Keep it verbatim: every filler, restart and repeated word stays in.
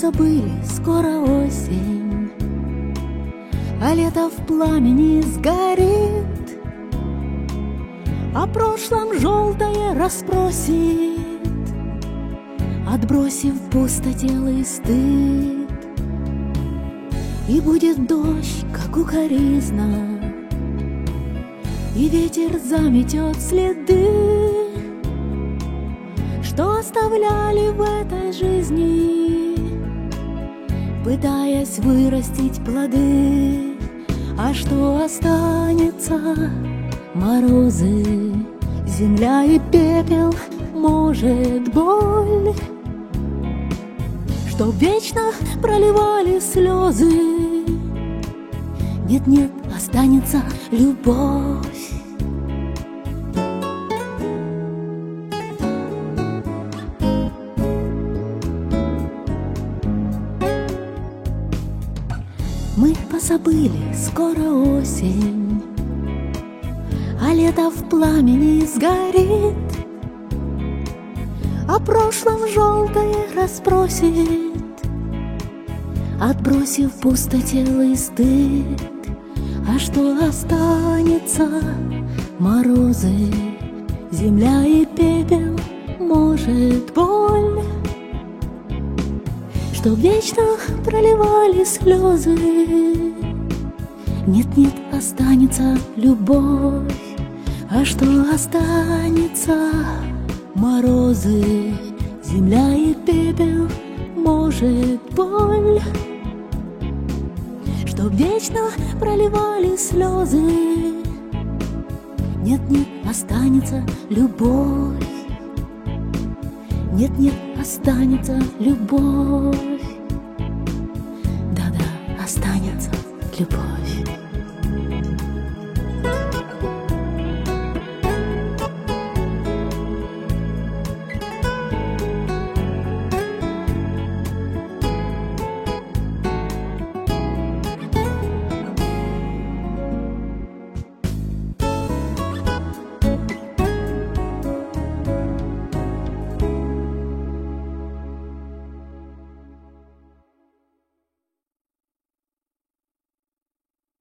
позабыли, скоро осень, а лето в пламени сгорит, о прошлом желтое расспросит, отбросив пустотелый стыд. И будет дождь, как укоризна, и ветер заметет следы, что оставляли в этой жизни, пытаясь вырастить плоды. А что останется? Морозы, земля и пепел, может, боль, что вечно проливали слезы. Нет-нет, останется любовь. Мы позабыли, скоро осень, а лето в пламени сгорит, о прошлом желтое расспросит, отбросив пустотелый стыд. А что останется? Морозы, земля и пепел, может, боль, что вечно проливали слезы. Нет-нет, останется любовь. А что останется? Морозы, земля и пепел, может, боль, что вечно проливали слезы. Нет-нет, останется любовь. Нет-нет, останется любовь. Да-да, останется любовь.